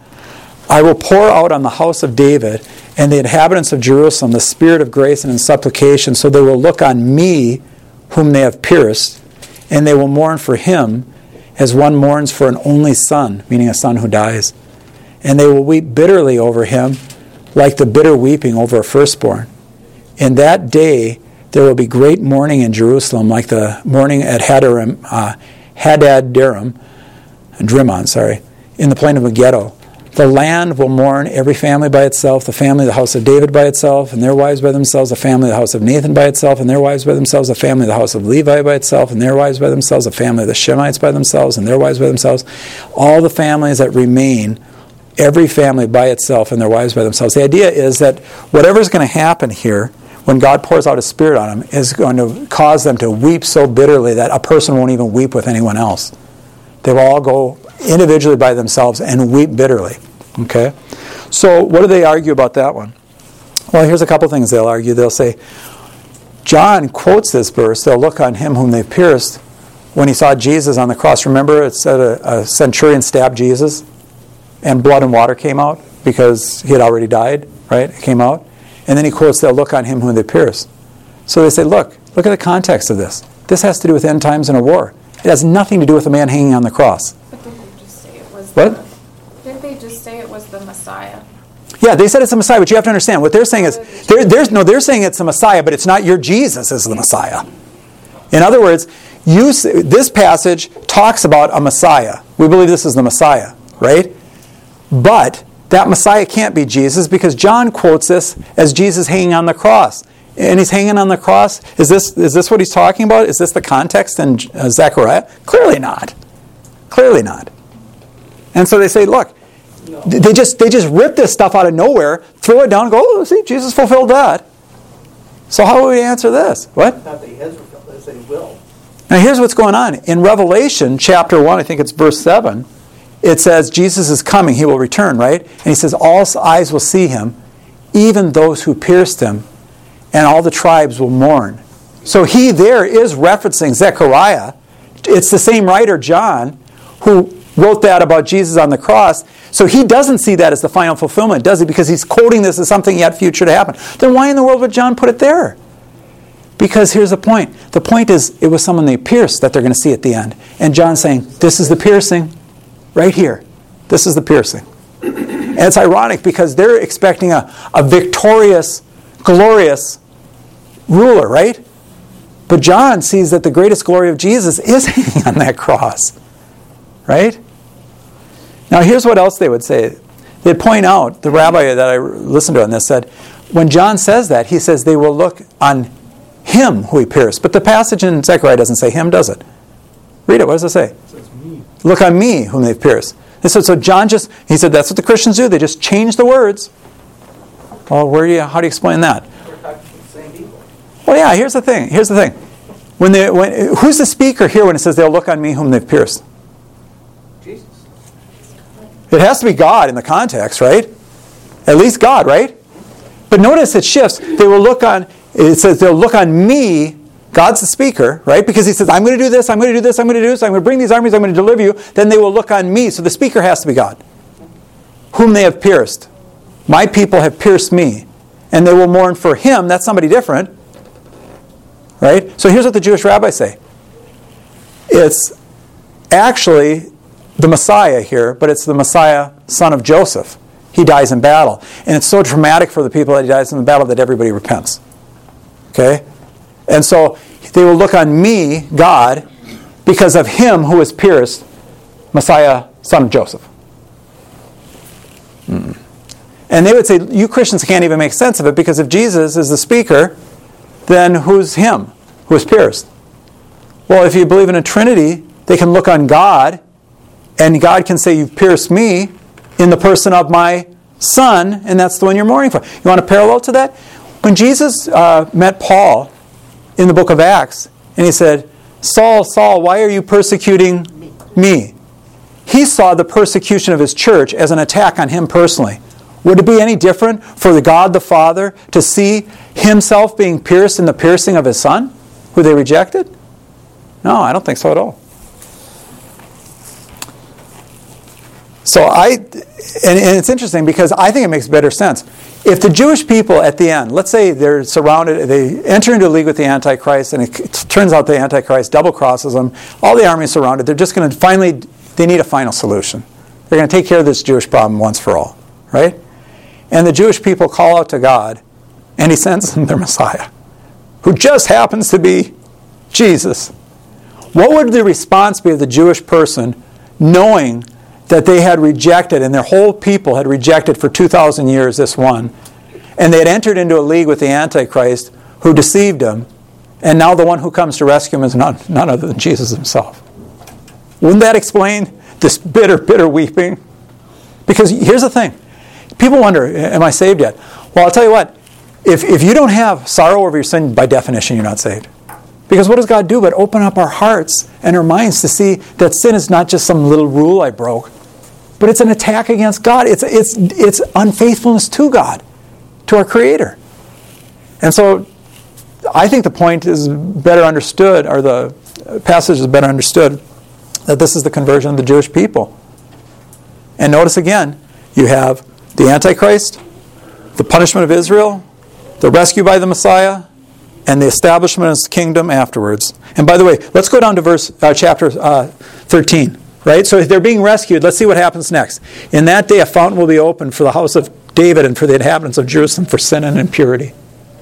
I will pour out on the house of David and the inhabitants of Jerusalem the spirit of grace and in supplication, so they will look on me whom they have pierced, and they will mourn for him as one mourns for an only son, meaning a son who dies. And they will weep bitterly over him like the bitter weeping over a firstborn. In that day there will be great mourning in Jerusalem, like the mourning at Hadarim, uh, Hadad-Darim, Drimon, sorry, in the plain of Megiddo. The land will mourn, every family by itself, the family of the house of David by itself, and their wives by themselves, the family of the house of Nathan by itself, and their wives by themselves, the family of the house of Levi by itself, and their wives by themselves, the family of the Shemites by themselves, and their wives by themselves. All the families that remain, every family by itself, and their wives by themselves. The idea is that whatever's going to happen here, when God pours out His Spirit on them, is going to cause them to weep so bitterly that a person won't even weep with anyone else. They will all go individually by themselves and weep bitterly. Okay? So what do they argue about that one? Well, here's a couple things they'll argue. They'll say, John quotes this verse, they'll look on him whom they pierced when he saw Jesus on the cross. Remember, it said a, a centurion stabbed Jesus and blood and water came out because he had already died, right? It came out. And then he quotes, they'll look on him whom they pierced. So they say, look, look at the context of this. This has to do with end times and a war. It has nothing to do with a man hanging on the cross. But didn't they just say it was What? the, didn't they just say it was the Messiah? Yeah, they said it's the Messiah, but you have to understand, what they're saying is, they're, there's no, they're saying it's the Messiah, but it's not your Jesus is the Messiah. In other words, you, this passage talks about a Messiah. We believe this is the Messiah, right? But that Messiah can't be Jesus because John quotes this as Jesus hanging on the cross. And he's hanging on the cross. Is this is this what he's talking about? Is this the context in uh, Zechariah? Clearly not. Clearly not. And so they say, look, no. they just they just rip this stuff out of nowhere, throw it down, and go, oh, see, Jesus fulfilled that. So how would we answer this? What? Not that he has fulfilled it, that he will. Now here's what's going on. In Revelation chapter one, I think it's verse seven, it says Jesus is coming, he will return, right? And he says all eyes will see him, even those who pierced him, and all the tribes will mourn. So he there is referencing Zechariah. It's the same writer, John, who wrote that about Jesus on the cross. So he doesn't see that as the final fulfillment, does he? Because he's quoting this as something yet future to happen. Then why in the world would John put it there? Because here's the point. The point is, it was someone they pierced that they're going to see at the end. And John's saying, this is the piercing right here. This is the piercing. And it's ironic because they're expecting a, a victorious, glorious ruler, right? But John sees that the greatest glory of Jesus is hanging on that cross. Right? Now here's what else they would say. They'd point out, the rabbi that I listened to on this said, when John says that, he says they will look on him who he pierced. But the passage in Zechariah doesn't say him, does it? Read it. What does it say? It says me. Look on me whom they've pierced. And so, so John just, he said that's what the Christians do. They just change the words. Well, where do you, how do you explain that? Well, yeah, here's the thing. Here's the thing. When they, when, who's the speaker here when it says they'll look on me whom they've pierced? Jesus. It has to be God in the context, right? At least God, right? But notice it shifts. They will look on, it says they'll look on me God's the speaker, right? Because he says, I'm going to do this, I'm going to do this, I'm going to do this, I'm going to bring these armies, I'm going to deliver you. Then they will look on me. So the speaker has to be God. Whom they have pierced. My people have pierced me. And they will mourn for him. That's somebody different. Right? So here's what the Jewish rabbis say. It's actually the Messiah here, but it's the Messiah, son of Joseph. He dies in battle. And it's so dramatic for the people that he dies in the battle that everybody repents. Okay? And so they will look on me, God, because of him who was pierced, Messiah, son of Joseph. Hmm. And they would say, you Christians can't even make sense of it, because if Jesus is the speaker, then who's him who was pierced? Well, if you believe in a Trinity, they can look on God, and God can say, you've pierced me in the person of my Son, and that's the one you're mourning for. You want a parallel to that? When Jesus uh, met Paul in the book of Acts, and he said, Saul, Saul, why are you persecuting me? He saw the persecution of his church as an attack on him personally. Would it be any different for the God the Father to see himself being pierced in the piercing of his Son, who they rejected? No, I don't think so at all. So I, and, and it's interesting because I think it makes better sense. If the Jewish people at the end, let's say they're surrounded, they enter into a league with the Antichrist, and it turns out the Antichrist double crosses them, all the army is surrounded, they're just going to finally, they need a final solution. They're going to take care of this Jewish problem once for all, right? And the Jewish people call out to God, and he sends them their Messiah, who just happens to be Jesus. What would the response be of the Jewish person knowing that they had rejected, and their whole people had rejected for two thousand years this one, and they had entered into a league with the Antichrist who deceived them, and now the one who comes to rescue them is none, none other than Jesus himself? Wouldn't that explain this bitter, bitter weeping? Because here's the thing. People wonder, am I saved yet? Well, I'll tell you what. If, if you don't have sorrow over your sin, by definition, you're not saved. Because what does God do but open up our hearts and our minds to see that sin is not just some little rule I broke, but it's an attack against God. It's, it's, it's unfaithfulness to God, to our Creator. And so I think the point is better understood, or the passage is better understood, that this is the conversion of the Jewish people. And notice again, you have the Antichrist, the punishment of Israel, the rescue by the Messiah, and the establishment of his kingdom afterwards. And by the way, let's go down to verse uh, chapter uh, thirteen. Right? So if they're being rescued, let's see what happens next. In that day a fountain will be opened for the house of David and for the inhabitants of Jerusalem for sin and impurity.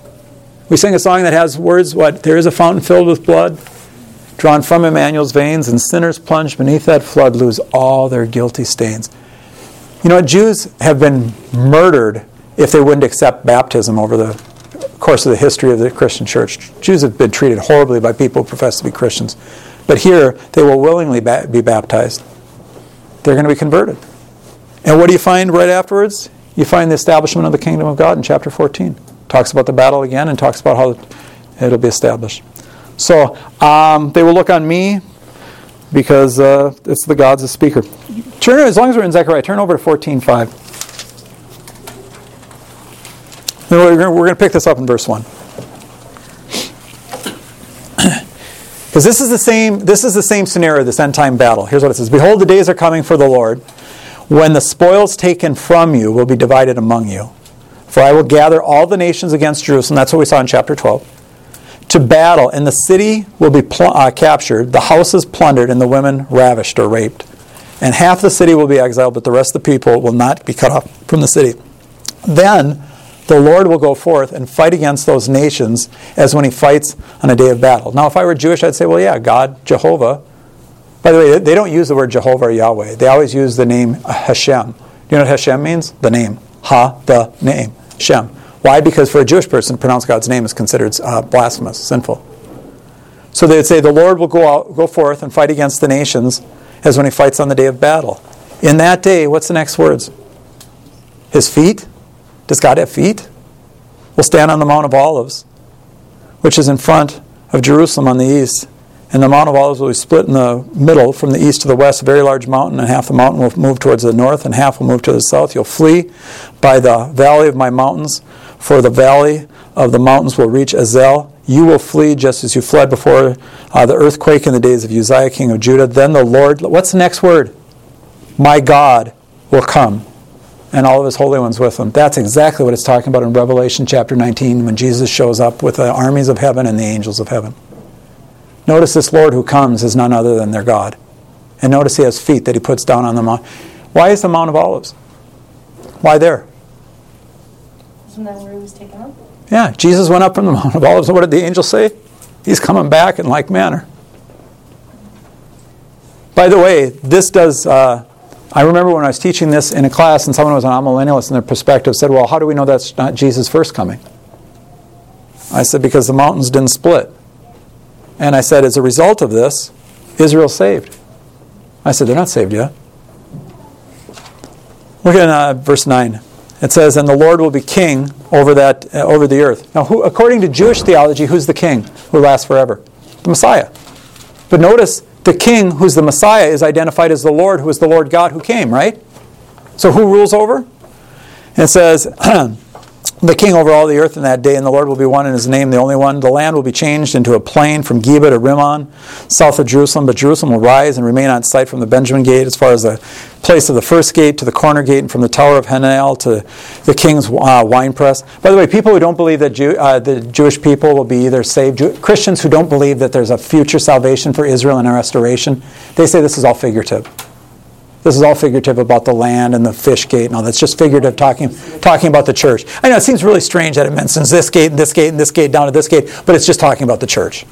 We sing a song that has words, what? There is a fountain filled with blood, drawn from Emmanuel's veins, and sinners plunged beneath that flood lose all their guilty stains. You know what? Jews have been murdered if they wouldn't accept baptism over the course of the history of the Christian church. Jews have been treated horribly by people who profess to be Christians. But here, they will willingly ba- be baptized. They're going to be converted. And what do you find right afterwards? You find the establishment of the kingdom of God in chapter fourteen. Talks about the battle again and talks about how it'll be established. So, um, they will look on me because uh, it's the God's the speaker. Turn, as long as we're in Zechariah, turn over to fourteen five. We're going to pick this up in verse one. Because this is the same this is the same scenario, this end time battle. Here's what it says. Behold, the days are coming for the Lord, when the spoils taken from you will be divided among you. For I will gather all the nations against Jerusalem, that's what we saw in chapter twelve, to battle, and the city will be pl- uh, captured, the houses plundered, and the women ravished or raped. And half the city will be exiled, but the rest of the people will not be cut off from the city. Then the Lord will go forth and fight against those nations as when he fights on a day of battle. Now, if I were Jewish, I'd say, well, yeah, God, Jehovah. By the way, they don't use the word Jehovah or Yahweh. They always use the name Hashem. Do you know what Hashem means? The name. Ha, the name. Shem. Why? Because for a Jewish person, to pronounce God's name is considered uh, blasphemous, sinful. So they'd say, the Lord will go out, go forth and fight against the nations as when he fights on the day of battle. In that day, what's the next words? His feet? Does God have feet? Will stand on the Mount of Olives, which is in front of Jerusalem on the east. And the Mount of Olives will be split in the middle from the east to the west, a very large mountain, and half the mountain will move towards the north, and half will move to the south. You'll flee by the valley of my mountains, for the valley of the mountains will reach Azel. You will flee just as you fled before uh, the earthquake in the days of Uzziah, king of Judah. Then the Lord, what's the next word? My God will come, and all of his holy ones with him. That's exactly what it's talking about in Revelation chapter nineteen when Jesus shows up with the armies of heaven and the angels of heaven. Notice this Lord who comes is none other than their God. And notice he has feet that he puts down on the mount. Why is the Mount of Olives? Why there? Isn't that where he was taken up? Yeah, Jesus went up from the Mount of Olives. What did the angel say? He's coming back in like manner. By the way, this does... Uh, I remember when I was teaching this in a class and someone was an amillennialist and their perspective said, well, how do we know that's not Jesus' first coming? I said, because the mountains didn't split. And I said, as a result of this, Israel's saved. I said, they're not saved yet. Look at uh, verse nine. It says, and the Lord will be king over that uh, over the earth. Now, who, according to Jewish theology, who's the king who lasts forever? The Messiah. But notice, the king who's the Messiah is identified as the Lord, who is the Lord God who came, right? So who rules over? And it says, the king over all the earth in that day, and the Lord will be one in his name, the only one. The land will be changed into a plain from Geba to Rimmon, south of Jerusalem, but Jerusalem will rise and remain on sight from the Benjamin gate as far as the place of the first gate to the corner gate, and from the tower of Hananel to the king's uh, winepress. By the way, people who don't believe that Jew, uh, the Jewish people will be either saved, Jew- Christians who don't believe that there's a future salvation for Israel and a restoration, they say this is all figurative. This is all figurative about the land and the fish gate and all that's just figurative talking talking about the church. I know it seems really strange that it mentions this gate and this gate and this gate down to this gate, but it's just talking about the church.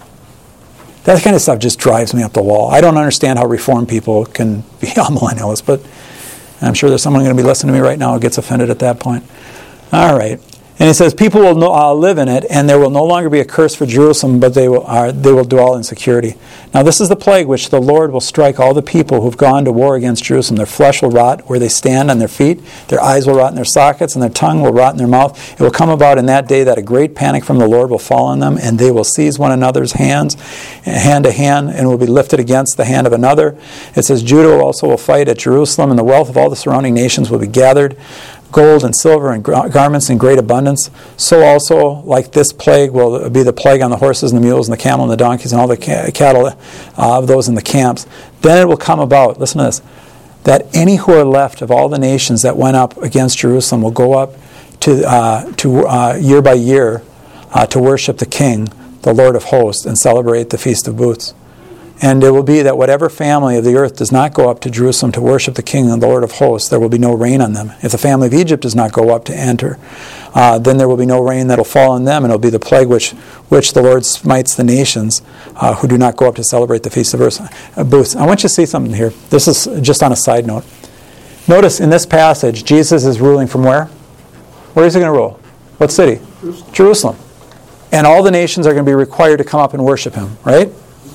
That kind of stuff just drives me up the wall. I don't understand how Reformed people can be amillennialists, but I'm sure there's someone going to be listening to me right now who gets offended at that point. All right. And he says, people will no, uh, live in it, and there will no longer be a curse for Jerusalem, but they will, uh, they will dwell in security. Now this is the plague which the Lord will strike all the people who've gone to war against Jerusalem. Their flesh will rot where they stand on their feet, their eyes will rot in their sockets, and their tongue will rot in their mouth. It will come about in that day that a great panic from the Lord will fall on them, and they will seize one another's hands, hand to hand, and will be lifted against the hand of another. It says, Judah also will fight at Jerusalem, and the wealth of all the surrounding nations will be gathered, gold and silver and garments in great abundance. So also, like this plague, will be the plague on the horses and the mules and the camel and the donkeys and all the ca- cattle uh, of those in the camps. Then it will come about, listen to this, that any who are left of all the nations that went up against Jerusalem will go up to uh, to uh, year by year uh, to worship the King, the Lord of hosts, and celebrate the Feast of Booths. And it will be that whatever family of the earth does not go up to Jerusalem to worship the King and the Lord of hosts, there will be no rain on them. If the family of Egypt does not go up to enter, uh, then there will be no rain that will fall on them, and it will be the plague which which the Lord smites the nations uh, who do not go up to celebrate the Feast of Booths. I want you to see something here. This is just on a side note. Notice in this passage, Jesus is ruling from where? Where is he going to rule? What city? Jerusalem. Jerusalem. And all the nations are going to be required to come up and worship him, right?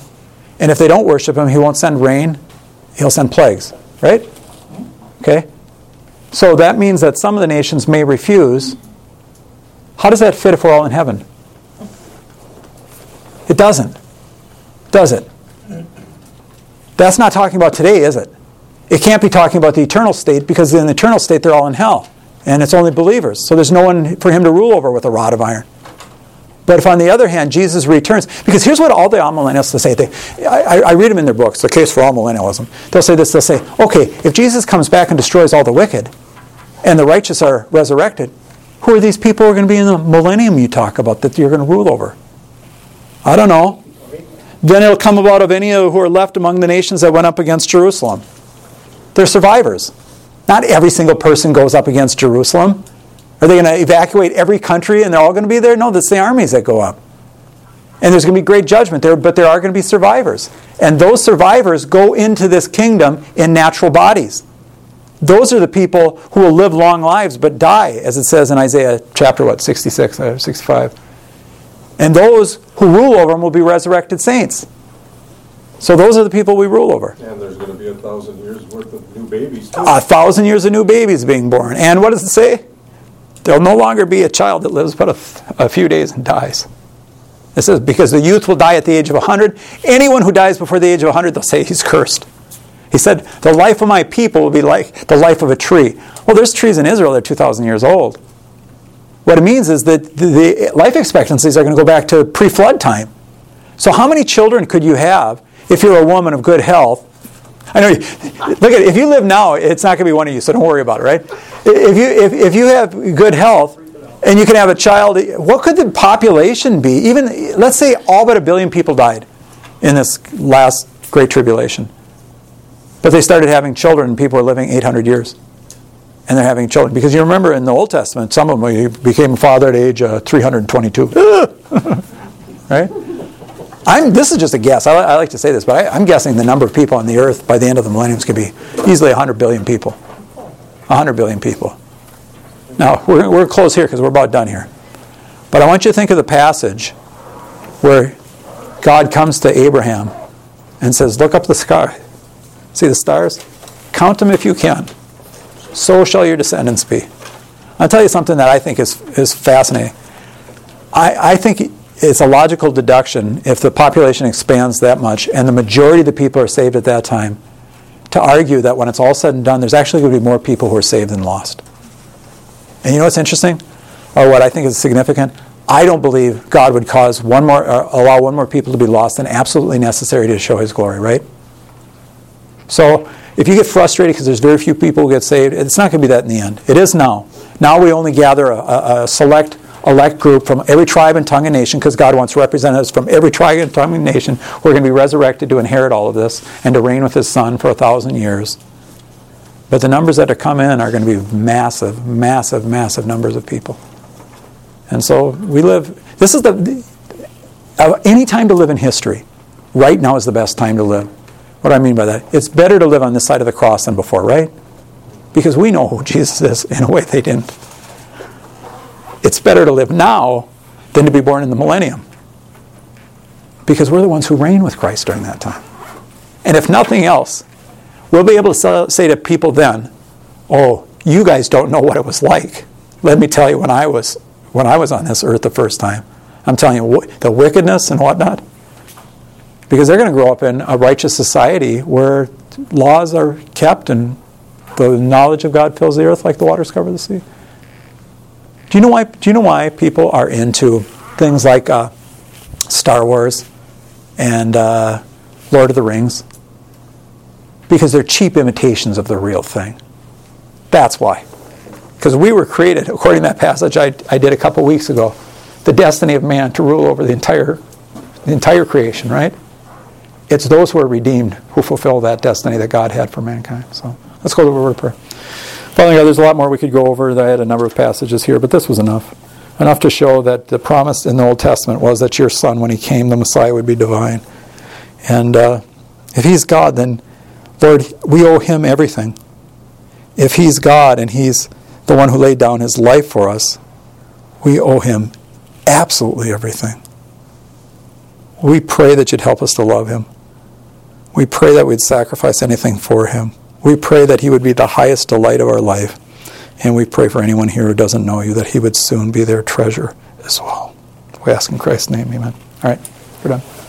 And if they don't worship him, he won't send rain. He'll send plagues, right? Okay? So that means that some of the nations may refuse. How does that fit if we're all in heaven? It doesn't. Does it? That's not talking about today, is it? It can't be talking about the eternal state, because in the eternal state they're all in hell. And it's only believers. So there's no one for him to rule over with a rod of iron. But if, on the other hand, Jesus returns, because here's what all the amillennialists say. They, I, I read them in their books, The Case for Amillennialism. They'll say this, they'll say, okay, if Jesus comes back and destroys all the wicked, and the righteous are resurrected, who are these people who are going to be in the millennium you talk about that you're going to rule over? I don't know. Then it'll come about of any who are left among the nations that went up against Jerusalem. They're survivors. Not every single person goes up against Jerusalem. Are they going to evacuate every country and they're all going to be there? No, that's the armies that go up. And there's going to be great judgment there, but there are going to be survivors. And those survivors go into this kingdom in natural bodies. Those are the people who will live long lives but die, as it says in Isaiah chapter, what, sixty-six or sixty-five. And those who rule over them will be resurrected saints. So those are the people we rule over. And there's going to be a thousand years worth of new babies too. A thousand years of new babies being born. And what does it say? There'll no longer be a child that lives but a, a few days and dies. It says, because the youth will die at the age of one hundred. Anyone who dies before the age of one hundred, they'll say he's cursed. He said, the life of my people will be like the life of a tree. Well, there's trees in Israel that are two thousand years old. What it means is that the, the life expectancies are going to go back to pre-flood time. So how many children could you have if you're a woman of good health? I know. You, look at it. If you live now, it's not going to be one of you, so don't worry about it, right? If you if, if you have good health and you can have a child, what could the population be? Even let's say all but a billion people died in this last Great Tribulation, but they started having children, and people are living eight hundred years, and they're having children. Because you remember in the Old Testament, some of them became a father at age uh, three hundred twenty-two, right? I'm, this is just a guess. I, I like to say this, but I, I'm guessing the number of people on the earth by the end of the millennium is going to be easily one hundred billion people. one hundred billion people. Now, we're, we're close here because we're about done here. But I want you to think of the passage where God comes to Abraham and says, look up the sky. See the stars? Count them if you can. So shall your descendants be. I'll tell you something that I think is, is fascinating. I, I think it's a logical deduction if the population expands that much and the majority of the people are saved at that time, to argue that when it's all said and done, there's actually going to be more people who are saved than lost. And you know what's interesting, or what I think is significant? I don't believe God would cause one more, uh, allow one more people to be lost than absolutely necessary to show His glory, right? So if you get frustrated because there's very few people who get saved, it's not going to be that in the end. It is now. Now we only gather a, a, a select elect group from every tribe and tongue and nation, because God wants representatives from every tribe and tongue and nation who are going to be resurrected to inherit all of this and to reign with His Son for a thousand years. But the numbers that are come in are going to be massive, massive, massive numbers of people. And so we live, this is the, uh, any time to live in history, right now is the best time to live. What do I mean by that? It's better to live on this side of the cross than before, right? Because we know who Jesus is in a way they didn't. It's better to live now than to be born in the millennium. Because we're the ones who reign with Christ during that time. And if nothing else, we'll be able to say to people then, oh, you guys don't know what it was like. Let me tell you when I was when I was on this earth the first time. I'm telling you the wickedness and whatnot. Because they're going to grow up in a righteous society where laws are kept and the knowledge of God fills the earth like the waters cover the sea. Do you know why? Do you know why people are into things like uh, Star Wars and uh, Lord of the Rings? Because they're cheap imitations of the real thing. That's why. Because we were created, according to that passage I, I did a couple weeks ago, the destiny of man to rule over the entire, the entire creation. Right? It's those who are redeemed who fulfill that destiny that God had for mankind. So let's go to a word of prayer. Father God, there's a lot more we could go over. I had a number of passages here, but this was enough. Enough to show that the promise in the Old Testament was that your Son, when He came, the Messiah would be divine. And uh, if He's God, then, Lord, we owe Him everything. If He's God and He's the one who laid down His life for us, we owe Him absolutely everything. We pray that You'd help us to love Him. We pray that we'd sacrifice anything for Him. We pray that He would be the highest delight of our life. And we pray for anyone here who doesn't know You, that He would soon be their treasure as well. We ask in Christ's name, amen. All right, we're done.